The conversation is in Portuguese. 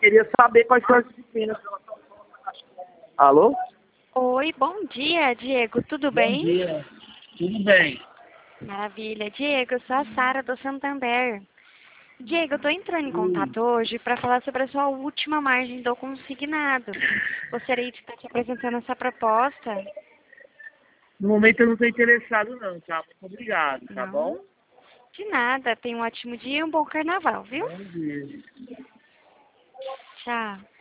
queria saber quais são as disciplinas. Alô? Oi, bom dia, Diego. Tudo Bom bem? dia. Tudo bem? Maravilha. Diego, eu sou a Sara do Santander. Diego, eu estou entrando em contato hoje para falar sobre a sua última margem do consignado. Gostaria de estar te apresentando essa proposta. No momento eu não estou interessado não, tá? Muito obrigado, tá Não? bom? De nada. Tenha um ótimo dia e um bom carnaval, viu? Bom dia. Tchau.